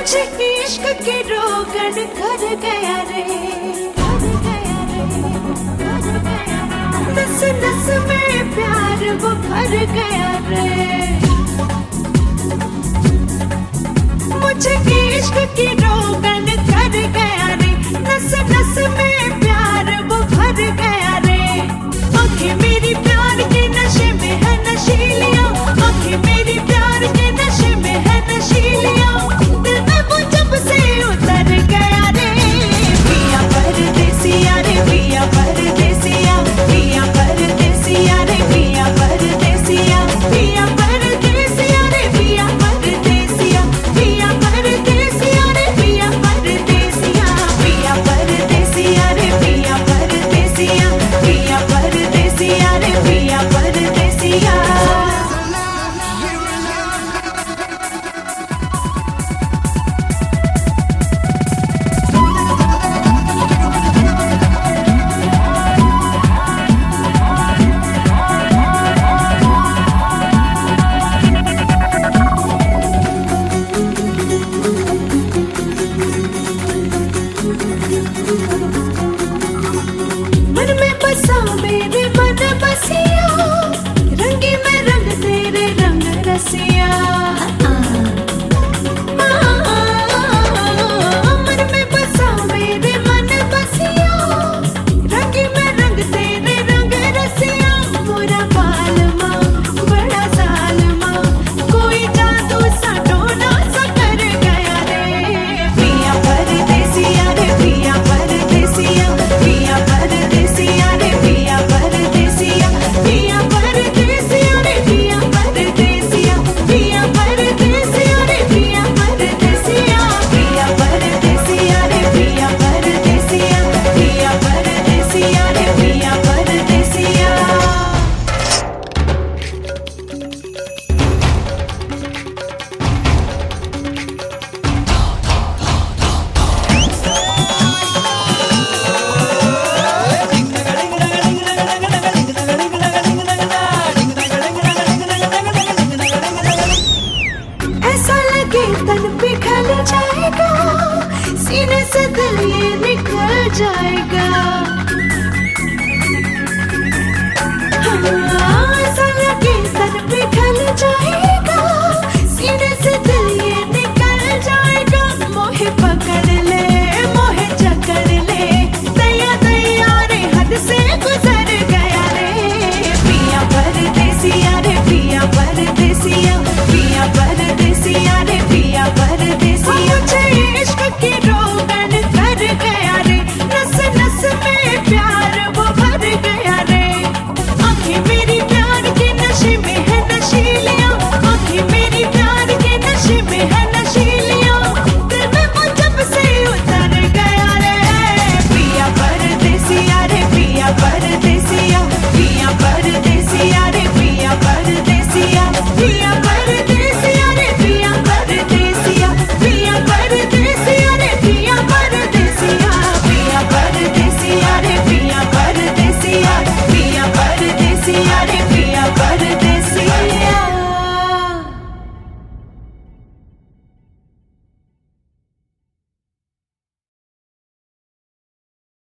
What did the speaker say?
मुझे इश्क के रोगन कर गया रे, कर गया रे, कर गया। नस नस में प्यार वो भर गया रे, मुझे इश्क की रोगन कर गया रे। नस नस में प्यार वो भर गया रे। आंखें मेरी प्यार के नशे में है नशीलियां, आंखें मेरी प्यार के नशे में है नशीलियां। दिल में वो जब से उतर गया रे। पिया परदेसिया रे, पिया परदेसिया, पिया परदेसिया रे, पिया परदेसिया, पिया परदेसिया रे, पिया परदेसिया, पिया परदेसिया रे, पिया परदेसिया, पिया परदेसिया रे, पिया परदेसिया, पिया परदेसिया रे, पिया परदेसिया। मन में बसा मेरे मन बसी